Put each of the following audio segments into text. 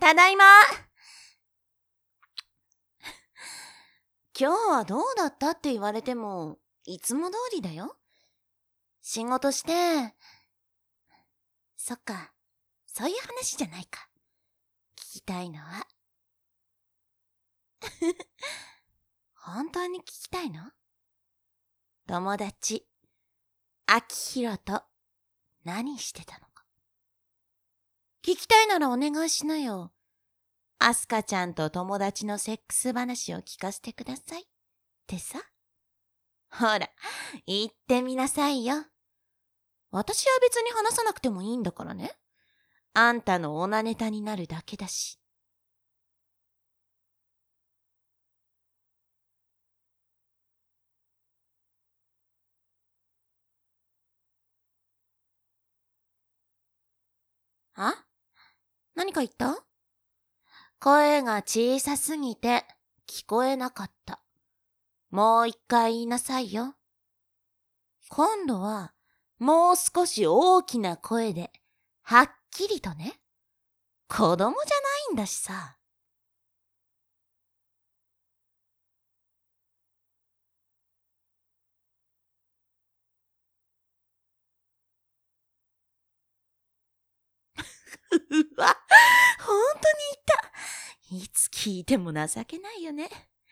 ただいま。今日はどうだったって言われても、いつも通りだよ。仕事して、そっか、そういう話じゃないか。聞きたいのは。本当に聞きたいの？友達、秋広と何してたのか。聞きたいならお願いしなよ。アスカちゃんと友達のセックス話を聞かせてください。ってさ。ほら、言ってみなさいよ。私は別に話さなくてもいいんだからね。あんたのオナネタになるだけだし。あ？何か言った？声が小さすぎて聞こえなかった。もう一回言いなさいよ。今度はもう少し大きな声で、はっきりとね。子供じゃないんだしさ。うわ、本当に言った。いつ聞いても情けないよね。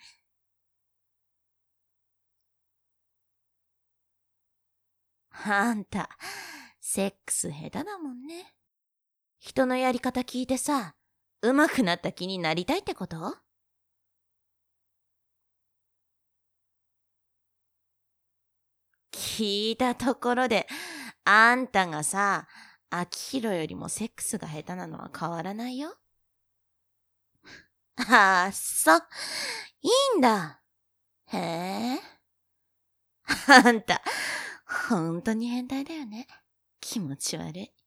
あんた、セックス下手だもんね。人のやり方聞いてさ、上手くなった気になりたいってこと？聞いたところで、あんたがさ、秋広よりもセックスが下手なのは変わらないよ。ああ、そう。いいんだ。へえ。あんた、ほんとに変態だよね。気持ち悪い。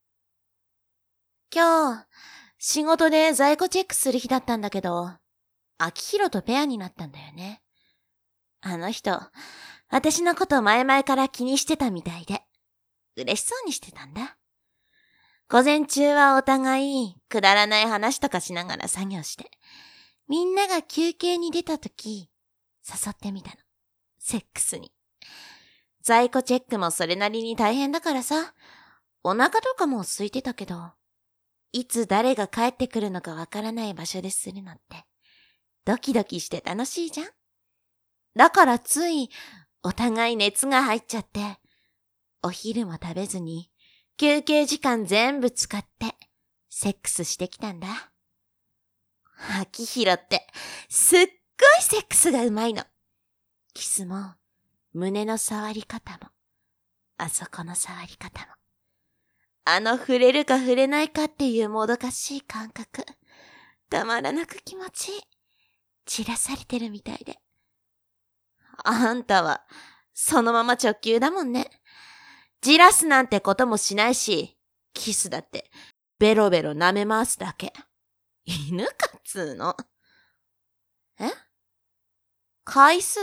今日、仕事で在庫チェックする日だったんだけど、秋広とペアになったんだよね。あの人、私のこと前々から気にしてたみたいで、嬉しそうにしてたんだ。午前中はお互い、くだらない話とかしながら作業して、みんなが休憩に出た時、誘ってみたの。セックスに。在庫チェックもそれなりに大変だからさ、お腹とかも空いてたけど、いつ誰が帰ってくるのかわからない場所でするのって、ドキドキして楽しいじゃん。だからつい、お互い熱が入っちゃって、お昼も食べずに、休憩時間全部使って、セックスしてきたんだ。秋広って、すっごいセックスがうまいの。キスも、胸の触り方も、あそこの触り方も。触れるか触れないかっていうもどかしい感覚。たまらなく気持ちいい。散らされてるみたいで。あんたは、そのまま直球だもんね。じらすなんてこともしないし、キスだって、ベロベロ舐め回すだけ。犬かっつーの。え？回数？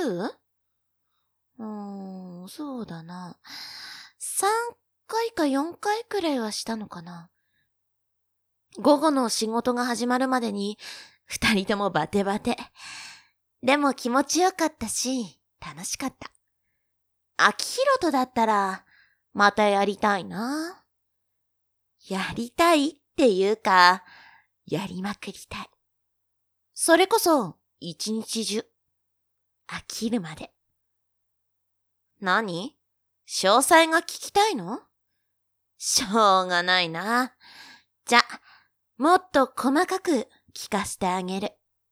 そうだな。3回か4回くらいはしたのかな。午後の仕事が始まるまでに、二人ともバテバテ。でも気持ちよかったし、楽しかった。秋広とだったら、またやりたいな。やりたいっていうか、やりまくりたい。それこそ、一日中。飽きるまで。何？詳細が聞きたいの？しょうがないな。じゃ、もっと細かく聞かせてあげる。